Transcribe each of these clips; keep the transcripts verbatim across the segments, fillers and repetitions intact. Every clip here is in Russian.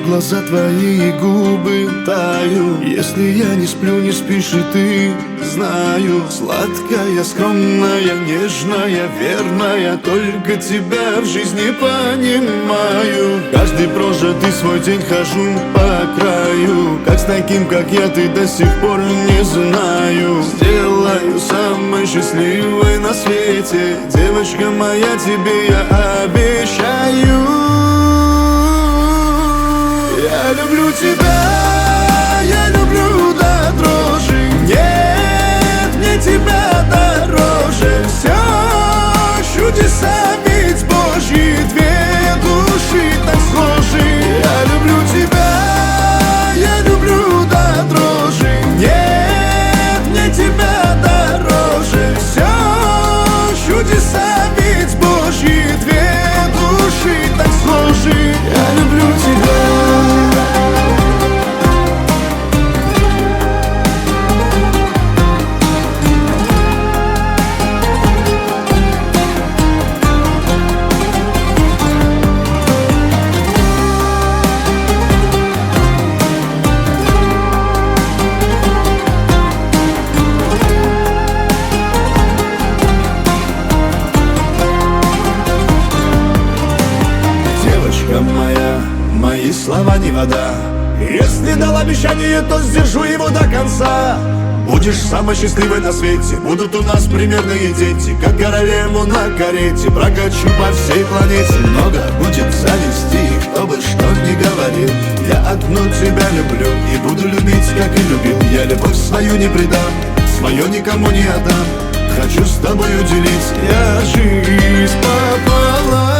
глаза твои и губы таю. Если я не сплю, не спишь и ты, знаю. Сладкая, скромная, нежная, верная, только тебя в жизни понимаю. Каждый прожитый свой день хожу по краю. Как с таким, как я, ты до сих пор не знаю. Сделаю самой счастливой на свете, девочка моя, тебе я обещаю. Я люблю тебя, я люблю до дрожи. Нет, мне тебя дороже. Все чудеса ведь Божьи, две души так схожи. Я люблю тебя, я люблю до дрожи. Нет, мне тебя дороже. Все чудеса ведь Божьи, две души так схожи. Я люблю тебя. Моя, мои слова не вода. Если дал обещание, то сдержу его до конца. Будешь самой счастливой на свете, будут у нас примерные дети, как королеву на карете прокачу по всей планете. Много будет зависти, кто бы что ни говорил. Я одну тебя люблю и буду любить, как и любил. Я любовь свою не предам, свое никому не отдам. Хочу с тобой уделить я жизнь пополам.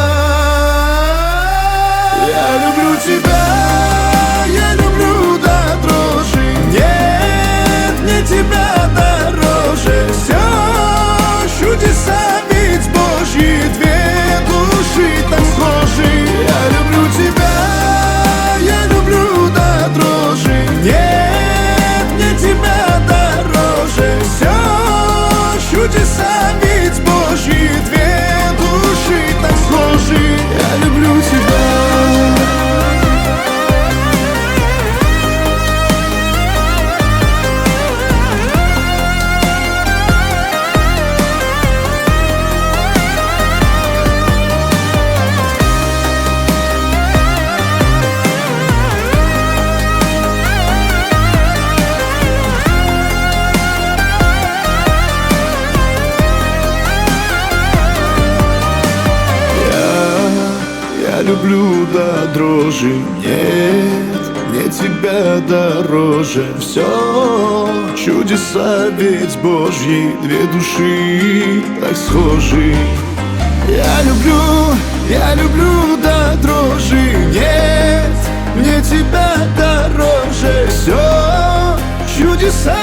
Я люблю тебя, я люблю до дрожи. Нет, мне тебя дороже. Все чудеса ведь Божьи, две души так схожи. Я люблю тебя, я люблю до дрожи. Нет, мне тебя дороже. Все чудеса ведь Божьи, две души так схожи. Я люблю тебя. Я люблю до дрожи, нет, мне тебя дороже. Все чудеса ведь Божьи, две души так схожи. Я люблю, я люблю до дрожи. Нет, мне тебя дороже. Все чудеса